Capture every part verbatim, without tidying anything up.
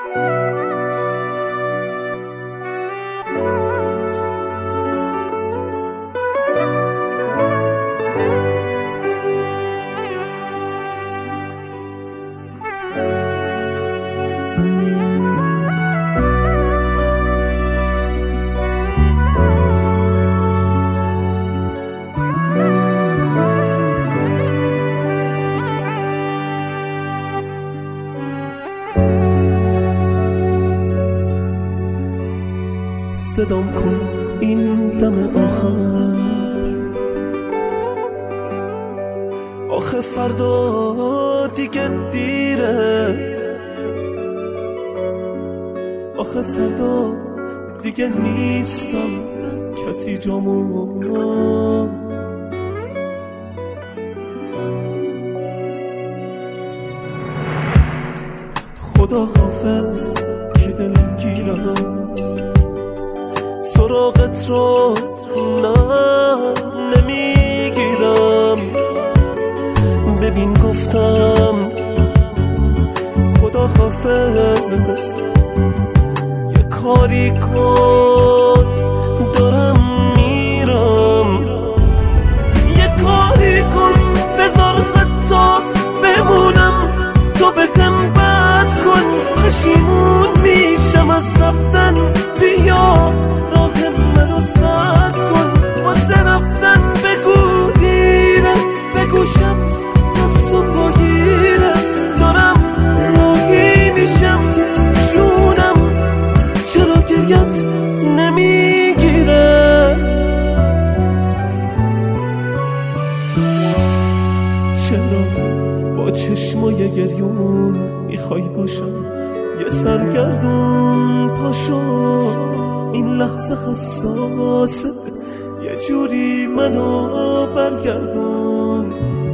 صدام کن این دم آخر، آخه فردا دیگه دیره، آخه فردا دیگه نیستم کسی جامو. خدا حافظ که دلگیرم، سراغت رو نه نمیگیرم. ببین گفتم خدا حافظ، یه کاری کن دارم میرم، یه کاری کن بذار حتی بمونم، تو بهم بد کن پشیمون میشم از رفتن. بیا راه منو سد کن، واسه رفتن بگو دیرم، بگوشم دست و پاگیرم، دارم راهی میشم جونم، چرا گریت نمیگیره؟ چرا با چشمای گریون میخوای باشم یه سرگردون؟ پاشو این لحظه حساسه، یه جوری منو برگردون،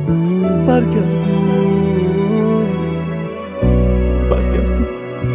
برگردون، برگردون.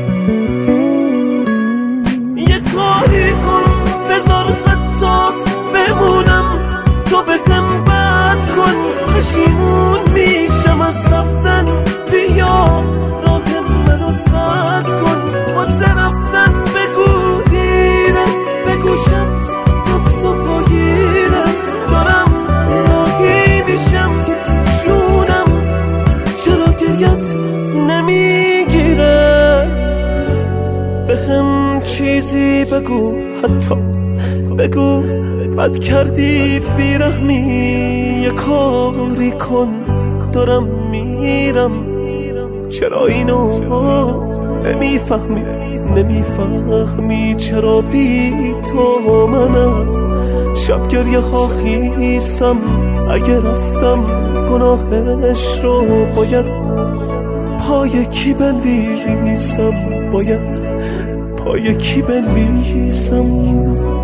یه کاری کن بذار حتی بمونم، تو بهم بد کن پشیمون میشم از رفتن. بیا راه منو سد کن، واسه رفتن بگو دیرم، بگوشم دست و پاگیرم، دارم راهی میشم جونم، چرا گریت نمیگیره؟ بهم چیزی بگو، حتی بگو بد کردی بیرحمی، یه کاری کن دارم میرم. چرا اینو نمیفهمی، نمیفهمی چرا بی تو من از شب گریه ها خیسم؟ اگه رفتم گناهش رو باید پای کی بنویسم، باید پای کی بنویسم؟